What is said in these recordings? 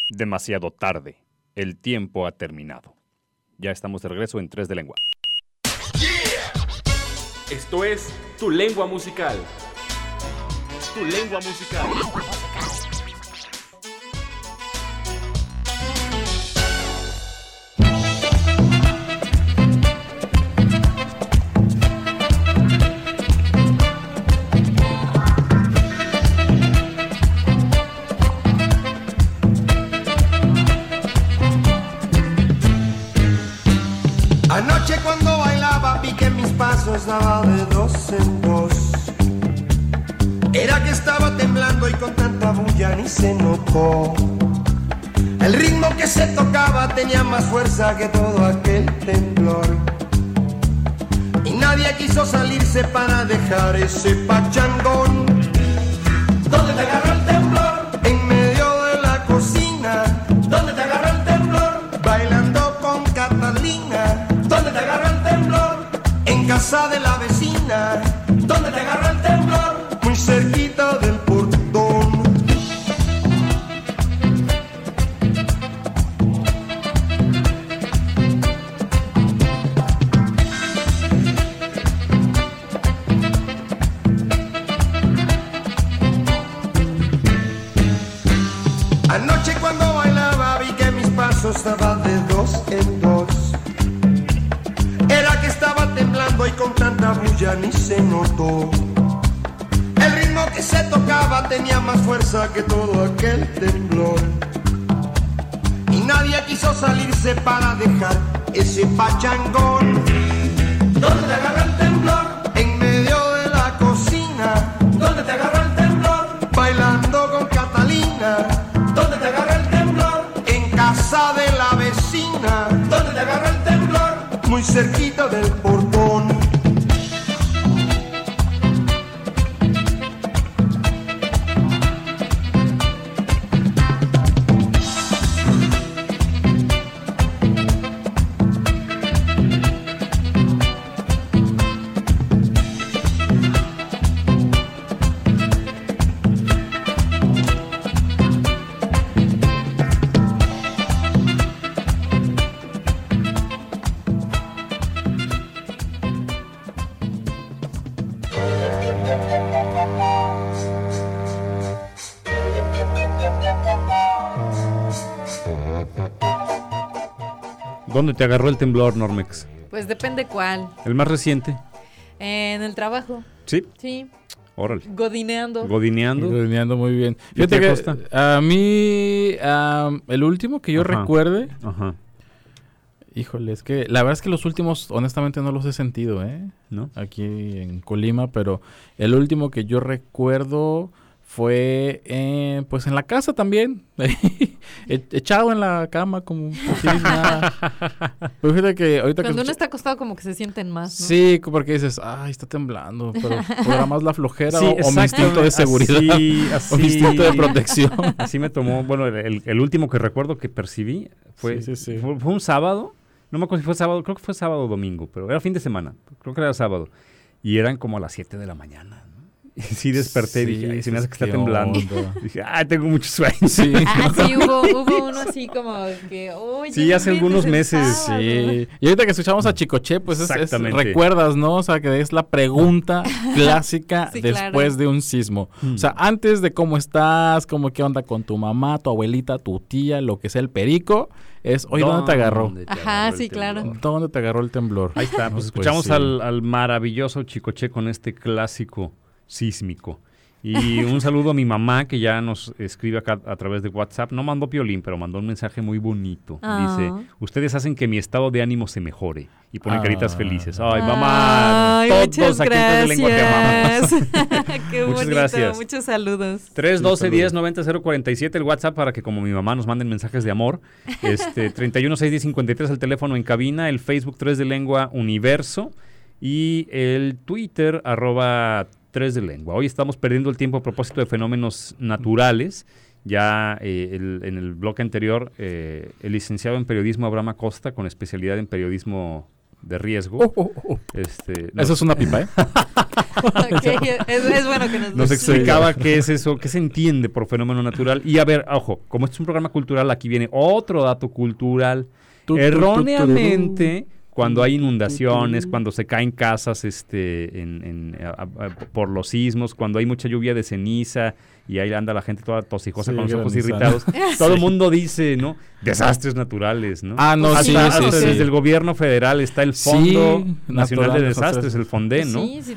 Demasiado tarde. El tiempo ha terminado. Ya estamos de regreso en 3 de Lengua. Esto es Tu Lengua Musical. Tu Lengua Musical. Anoche cuando bailaba vi que mis pasos daba de dos en dos. Era que estaba temblando y con tanta bulla ni se notó. El ritmo que se tocaba tenía más fuerza que todo aquel temblor. Y nadie quiso salirse para dejar ese pachangón. ¿Dónde te agarró el temblor? En medio de la cocina. ¿Dónde te agarró el temblor? Bailando con Catalina. ¿Dónde te agarró el temblor? En casa de la vecina. ¿Dónde te agarró el temblor? Muy cerquita del portón. Anoche cuando bailaba vi que mis pasos daban de dos en dos. Era que estaba temblando y con tanta bulla ni se notó. El ritmo que se tocaba tenía más fuerza que todo aquel temblor. Y nadie quiso salirse para dejar ese pachangón. ¿Dónde te agarró el temblor? En medio de la cocina. ¿Dónde te agarró el temblor? Bailando con Catalina. ¿Dónde te agarró el temblor? En casa de la vecina. ¿Dónde te agarró el temblor? Muy cerquita del portón. ¿Dónde te agarró el temblor, Normex? Pues depende cuál. ¿El más reciente? En el trabajo. ¿Sí? Sí. Órale. Godineando. Godineando muy bien. ¿Y Fíjate te que Costa? a mí, el último que yo recuerde, Ajá. híjole, es que la verdad es que los últimos, honestamente, no los he sentido, ¿No? aquí en Colima, pero el último que yo recuerdo fue, pues en la casa también, echado en la cama como si nada. Pero fíjate que ahorita Cuando que uno está acostado como que se sienten más, ¿no? sí, porque dices, ay, está temblando, pero ¿era más la flojera Sí, o mi exacto. instinto de seguridad Así, o mi instinto de protección? Así me tomó, bueno, el último que recuerdo que percibí fue, Sí. fue un sábado, no me acuerdo si fue sábado, creo que fue sábado o domingo, pero era fin de semana, creo que era sábado, y eran como a las 7 de la mañana, ¿no? Y sí desperté y dije, ay, se me hace que está temblando. Dije, ay, tengo mucho sueño. Sí. Ah, sí, hubo uno así como que, oye, Sí, hace algunos meses, Sí. Y ahorita que escuchamos a Chicoche, pues Exactamente. recuerdas, ¿no? O sea, que es la pregunta clásica Sí, después claro. de un sismo. O sea, antes de cómo estás, qué onda con tu mamá, tu abuelita, tu tía, lo que sea el perico, es, oye, ¿dónde te agarró? ¿Dónde te Ajá, agarró el sí, claro. temblor? ¿Dónde te agarró el temblor? Ahí está, pues escuchamos sí. al maravilloso Chicoche con este clásico sísmico. Y un saludo a mi mamá que ya nos escribe acá a través de WhatsApp. No mandó piolín, pero mandó un mensaje muy bonito. Ah. Dice, ustedes hacen que mi estado de ánimo se mejore. Y pone caritas felices. Ay, Ay, mamá, todos muchas aquí en Tres de Lengua te amamos. gracias. Qué Muchas bonito, gracias. muchos saludos. 312-10-90-047, el WhatsApp para que como mi mamá nos manden mensajes de amor. 31-610-53 el teléfono en cabina, el Facebook 3 de Lengua Universo y el Twitter @3 de Lengua. Hoy estamos perdiendo el tiempo a propósito de fenómenos naturales. Ya en el bloque anterior, el licenciado en periodismo Abraham Acosta, con especialidad en periodismo de riesgo. Eso es una pipa, ¿eh? Okay, es bueno que nos explicaba qué es eso, qué se entiende por fenómeno natural. Y a ver, ojo, como este es un programa cultural, aquí viene otro dato cultural. Erróneamente, cuando hay inundaciones, cuando se caen casas por los sismos, cuando hay mucha lluvia de ceniza y ahí anda la gente toda tosijosa con los ojos irritados, todo el mundo dice, ¿no? Desastres naturales, ¿no? Ah, no, sí. Desde el gobierno federal está el Fondo Nacional de Desastres, el FONDEN, ¿no? Sí.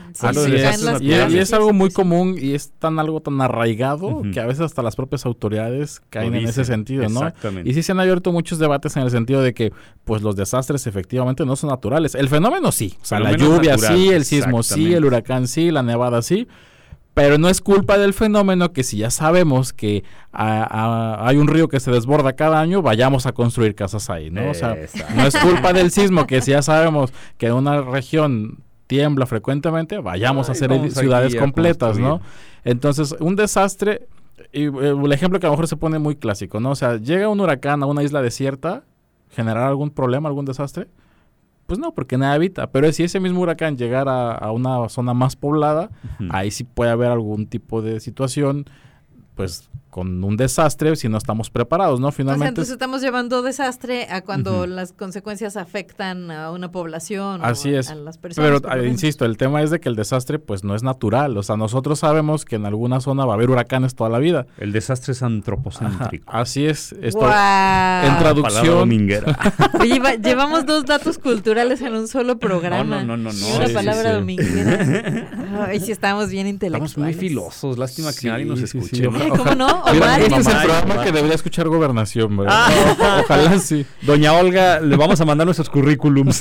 Y es algo muy común y es algo tan arraigado que a veces hasta las propias autoridades caen en ese sentido, ¿no? Exactamente. Y sí se han abierto muchos debates en el sentido de que, pues, los desastres efectivamente no son naturales. El fenómeno sí, o sea, la lluvia natural, sí, el sismo sí, el huracán sí, la nevada sí. Pero no es culpa del fenómeno que si ya sabemos que hay un río que se desborda cada año, vayamos a construir casas ahí, ¿no? O sea, no es culpa del sismo que si ya sabemos que una región tiembla frecuentemente, vayamos a hacer ciudades completas, ¿no? Entonces, un desastre, y el ejemplo que a lo mejor se pone muy clásico, ¿no? O sea, llega un huracán a una isla desierta, ¿generar algún problema, algún desastre? Pues no, porque nada evita. Pero si ese mismo huracán llegara a una zona más poblada, ahí sí puede haber algún tipo de situación, pues, con un desastre si no estamos preparados, ¿no? Finalmente. O sea, entonces estamos llevando desastre a cuando las consecuencias afectan a una población Así es. A las personas. Pero, insisto, el tema es de que el desastre, pues, no es natural. O sea, nosotros sabemos que en alguna zona va a haber huracanes toda la vida. El desastre es antropocéntrico. Así es. Esto, ¡Wow! En traducción. Dominguera. Oye, llevamos 2 datos culturales en un solo programa. No. Y una palabra dominguera. Ay, sí, estamos bien intelectuales. Estamos muy filosos. Lástima que nadie nos escuche. ¿Cómo no? Mira, este es el Mamá, programa que debería escuchar Gobernación, ¿verdad? Ojalá sí. Doña Olga, le vamos a mandar nuestros currículums.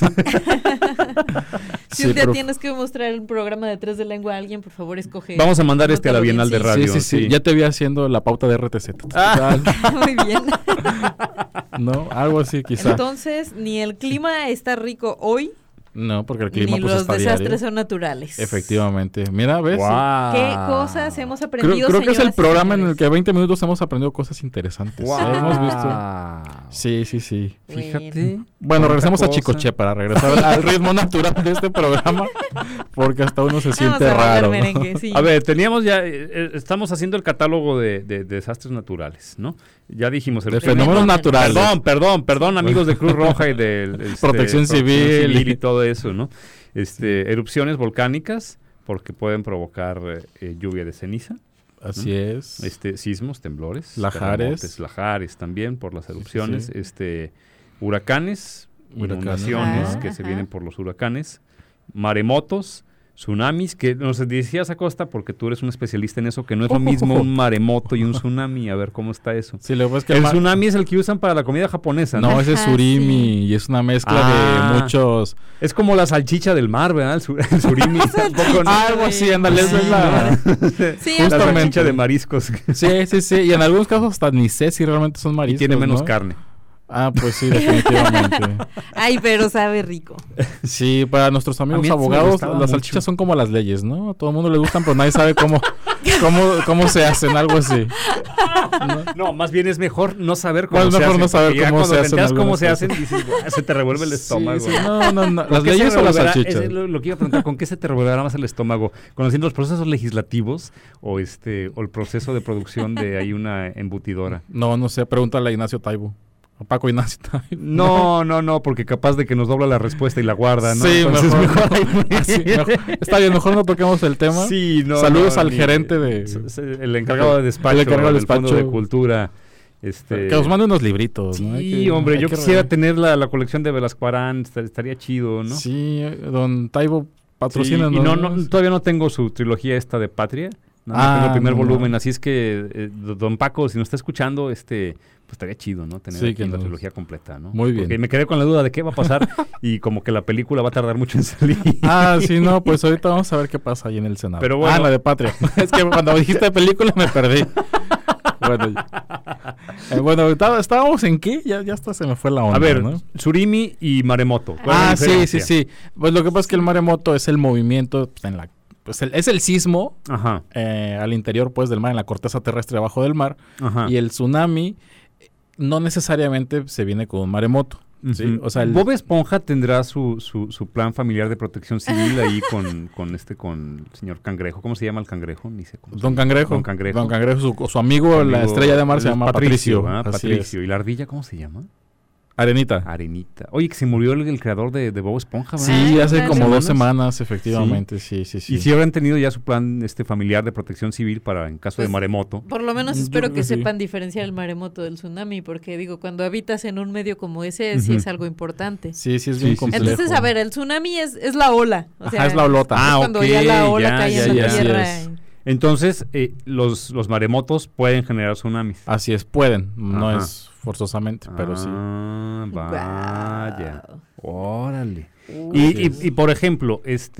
Si un día tienes que mostrar un programa de 3 de lengua a alguien, por favor, escoge. Vamos a mandar a la Bienal de Radio. Sí. Ya te vi haciendo la pauta de RTZ. Muy bien. No, algo así quizá. Entonces, ni el clima está rico hoy. No, porque el clima ni pues los está desastres diario. son naturales. Efectivamente. Mira, ¿ves? Wow. ¿Qué cosas hemos aprendido, Creo que es el señoras y programa en el señores? que 20 minutos hemos aprendido cosas interesantes. Wow. Hemos visto. Sí. Fíjate. Bueno, regresemos a cosa. Chicoche para regresar al ritmo natural de este programa, porque hasta uno se siente Vamos a bailar raro. merengue, sí. A ver, teníamos ya, estamos haciendo el catálogo de desastres naturales, ¿no? Ya dijimos. De fenómenos naturales. Perdón, amigos de Cruz Roja y de Protección Civil y todo eso, ¿no? Erupciones volcánicas, porque pueden provocar lluvia de ceniza. Así es. Sismos, temblores. Lajares. Lajares también por las erupciones. Sí. Huracanes, inundaciones que se vienen por los huracanes. Maremotos, tsunamis, que nos decías, Acosta, porque tú eres un especialista en eso, que no es lo mismo un maremoto y un tsunami. A ver, ¿cómo está eso? Sí, lo que es que el tsunami es el que usan para la comida japonesa, ¿no? No, ese es surimi y es una mezcla de muchos... Es como la salchicha del mar, ¿verdad? El surimi. Algo así, ándale, esa es la... Sí, la salchicha de mariscos. Sí, y en algunos casos hasta ni sé si realmente son mariscos, y tiene menos ¿no? carne. Ah, pues sí, definitivamente. Ay, pero sabe rico. Sí, para nuestros amigos abogados, las salchichas son como las leyes, ¿no? A todo el mundo le gustan, pero nadie sabe cómo se hacen, algo así. No, más bien es mejor no saber cómo se hacen. Es mejor no saber cómo se hacen. Cuando te enteras cómo se hacen, dices, se te revuelve el estómago. Sí. No. ¿Las leyes o las salchichas? Es lo que iba a preguntar, ¿con qué se te revolverá más el estómago? ¿Conociendo los procesos legislativos o el proceso de producción de ahí una embutidora? No sé, pregúntale a Ignacio Taibo. Paco Ignacio. No, porque capaz de que nos dobla la respuesta y la guarda, ¿no? Sí, entonces mejor. Está bien, mejor no toquemos el tema. Sí, Saludos al gerente el encargado de despacho, del Fondo de Cultura. Que nos mande unos libritos, sí, ¿no? hombre, yo quisiera tener la colección de Velasco Arán, estaría chido, ¿no? Sí, don Taibo patrocina. Sí, y todavía no tengo su trilogía esta de Patria. Tengo el primer volumen, así es que don Paco, si nos está escuchando, pues estaría chido, ¿no? Tener aquí la trilogía completa, ¿no? Muy bien. Porque me quedé con la duda de qué va a pasar y como que la película va a tardar mucho en salir. Sí, no, pues ahorita vamos a ver qué pasa ahí en el Senado. Pero bueno. La de Patria. Es que cuando dijiste película me perdí. Bueno, estábamos en qué, ya hasta se me fue la onda. A ver, ¿no? Surimi y maremoto. Sí. Pues lo que pasa es que el maremoto es el movimiento es el sismo al interior pues del mar, en la corteza terrestre abajo del mar. Ajá. Y el tsunami no necesariamente se viene con un maremoto. ¿sí? O sea, Bob Esponja tendrá su plan familiar de protección civil ahí con el señor Cangrejo. ¿Cómo se llama el cangrejo? Ni sé cómo se Don llama. Cangrejo. Don Cangrejo. Don Cangrejo, su amigo, la estrella de mar, se llama Patricio. ¿Ah? Así Patricio. es. ¿Y la ardilla cómo se llama? Arenita. Arenita. Oye, que se murió el creador de Bob Esponja, ¿verdad? Sí, hace Ay, como 2 ¿semanas? semanas, efectivamente. Sí. Y sí habrán tenido ya su plan familiar de protección civil para en caso de Pues, maremoto. Por lo menos Yo espero creo que que sí. sepan diferenciar el maremoto del tsunami, porque digo, cuando habitas en un medio como ese, sí Ujú. es algo importante. Sí, es Sí, bien sí, complejo. Entonces, a ver, el tsunami es la ola. O sea, Ajá, es la olota. Ah, cuando ok, ya la ola ya, cae ya, en ya. la tierra. Así es. Entonces, los maremotos pueden generar tsunamis. Así es, pueden. No Ajá. es forzosamente, pero sí. Ah, vaya. Guau. Órale. Uy. Y por ejemplo,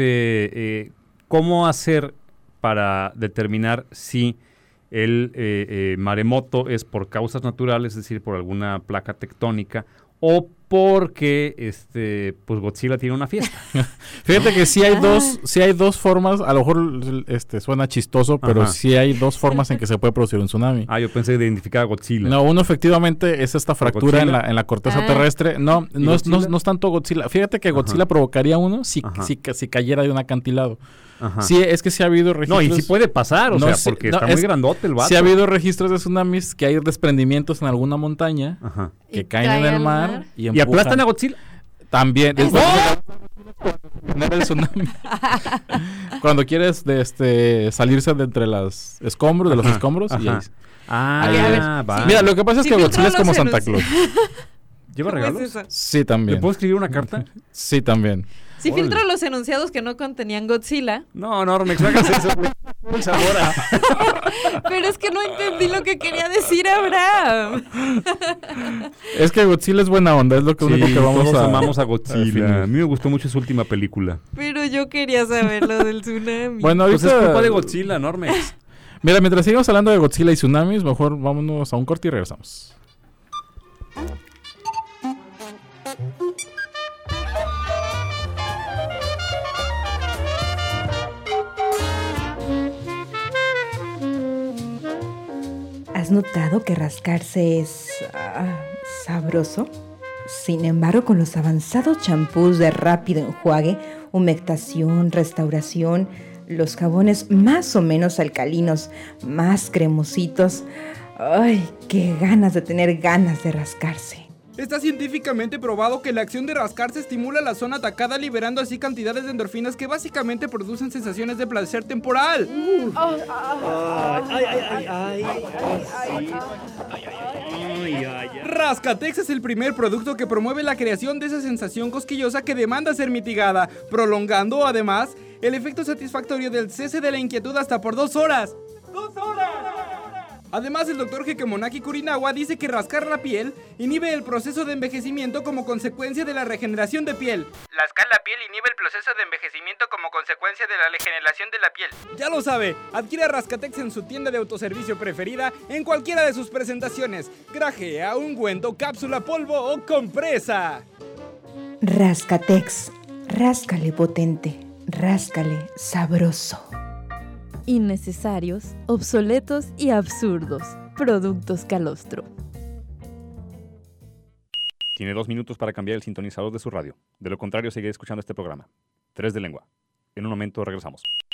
¿cómo hacer para determinar si el maremoto es por causas naturales, es decir, por alguna placa tectónica, o porque pues Godzilla tiene una fiesta? Fíjate que sí hay dos formas, a lo mejor suena chistoso, pero Ajá. sí hay 2 formas en que se puede producir un tsunami. Yo pensé de identificar a Godzilla. No, uno efectivamente es esta fractura Godzilla? en la corteza Ah. terrestre. No, ¿Y no es Godzilla? tanto Godzilla. Fíjate que Godzilla Ajá. provocaría uno si Ajá. cayera de un acantilado. Ajá. Sí, es que sí ha habido registros. No, y sí puede pasar, No, sí, porque no, está muy es- grandote el vato. Sí ha habido registros de tsunamis que hay desprendimientos en alguna montaña Ajá. que Y caen en cae el al mar mar. y ¿Y empujan. aplastan a Godzilla? También. Después el tsunami. Cuando quieres salirse de entre los escombros, y Ajá. ahí- a ver, va. Mira, lo que pasa es Sí, que filtró Godzilla es los como Santa enunciados. Claus. ¿Lleva ¿Cómo es regalos? eso? Sí, ¿Le también. puedo escribir una carta? Sí, también. Sí Órale. filtró los enunciados que no contenían Godzilla, No, Normex, no hagas eso. Ahora. pero es que no entendí lo que quería decir Abraham. Es que Godzilla es buena onda, es lo que único que vamos todos a amamos a definir. Godzilla. A mí me gustó mucho su última película. Pero yo quería saber lo del tsunami. Bueno, Pues ahorita es culpa de Godzilla, Normex. Mira, mientras seguimos hablando de Godzilla y tsunamis, mejor vámonos a un corte y regresamos. ¿Has notado que rascarse es sabroso? Sin embargo, con los avanzados champús de rápido enjuague, humectación, restauración, los jabones más o menos alcalinos, más cremositos, ¡ay, qué ganas de tener ganas de rascarse! Está científicamente probado que la acción de rascarse estimula la zona atacada, liberando así cantidades de endorfinas que básicamente producen sensaciones de placer temporal. Rascatex es el primer producto que promueve la creación de esa sensación cosquillosa que demanda ser mitigada, prolongando además el efecto satisfactorio del cese de la inquietud hasta por 2 horas. ¡2 horas! Además, el Dr. Hekemonaki Kurinawa dice que rascar la piel inhibe el proceso de envejecimiento como consecuencia de la regeneración de piel. Rascar la piel inhibe el proceso de envejecimiento como consecuencia de la regeneración de la piel. Ya lo sabe, adquiere Rascatex en su tienda de autoservicio preferida en cualquiera de sus presentaciones. Grajea, ungüento, cápsula, polvo o compresa. Rascatex, ráscale potente, ráscale sabroso. Innecesarios, obsoletos y absurdos. Productos Calostro. Tiene 2 minutos para cambiar el sintonizador de su radio. De lo contrario, seguiré escuchando este programa. 3 de lengua. En un momento regresamos.